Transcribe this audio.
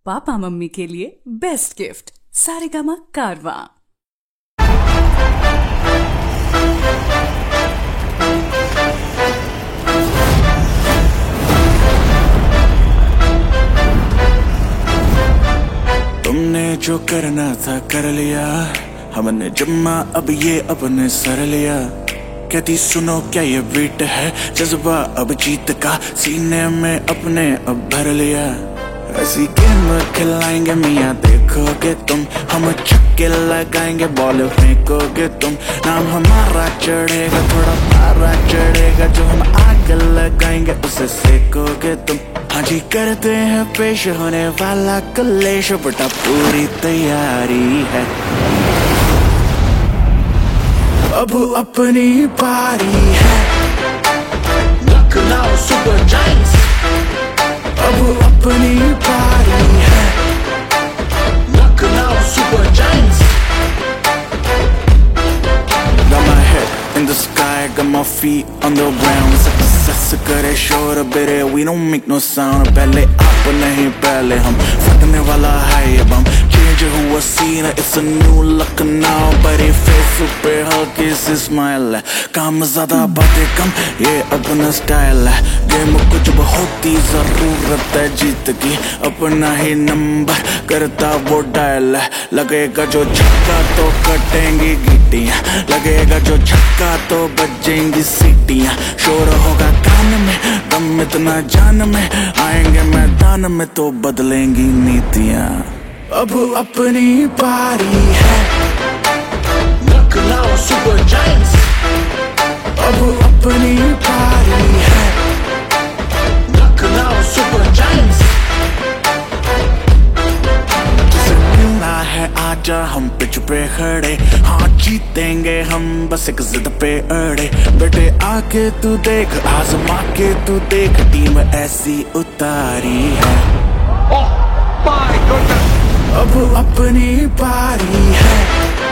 Papa mummy के लिए best gift Saregama कारवां। तुमने जो करना था कर लिया, हमने जम्मा अब ये अपने सर लिया। कहती सुनो क्या ये बीट है, जज्बा अब जीत का सीने में अपने अब भर लिया। ऐसी गेम खिलाएंगे मियाँ देखोगे तुम, हम छक्के लगाएंगे बॉल फेंकोगे तुम। नाम हमारा चढ़ेगा, थोड़ा पारा चढ़ेगा, जो हम आग लगाएंगे उसे सेकोगे तुम। हाँ जी करते हैं पेश होने वाला कलेश, बेटा पूरी तैयारी है। अब अपनी पारी है। लखनऊ सुपर जायंट्स अब अपनी पारी है। Lucknow super giants. Got my head in the sky, got my feet on the ground. Success करे शोर बेरे, we don't make no sound. पहले आप नहीं पहले हम, फटने वाला है ये बम। चेंज हुआ scene, it's a new look now. बड़ी फेस पे हल्की सी स्माइल है, काम ज्यादा बातें कम ये अपना स्टाइल है। गेम कुछ बहुत ही जरूरत है जीत की, अपना ही नंबर करता वो डायल है। लगेगा जो छक्का तो कटेंगी गीटियां, लगेगा जो छक्का तो बजेंगी सीटियां। शोर होगा कान में, दम इतना जान में, आएंगे मैदान में तो बदलेंगी नीतियां। अब अपनी पारी है। लखनऊ सुपर जायंट्स अब अपनी पारी है। Lucknow super giants. जिसे मिलना है आजा हम पिच पे खड़े, हाँ जीतेंगे हम बस एक जिद पे अड़े। बेटे आके तू देख, आजमा के तू देख, टीम ऐसी उतारी है। oh my goodness। अब अपनी पारी है।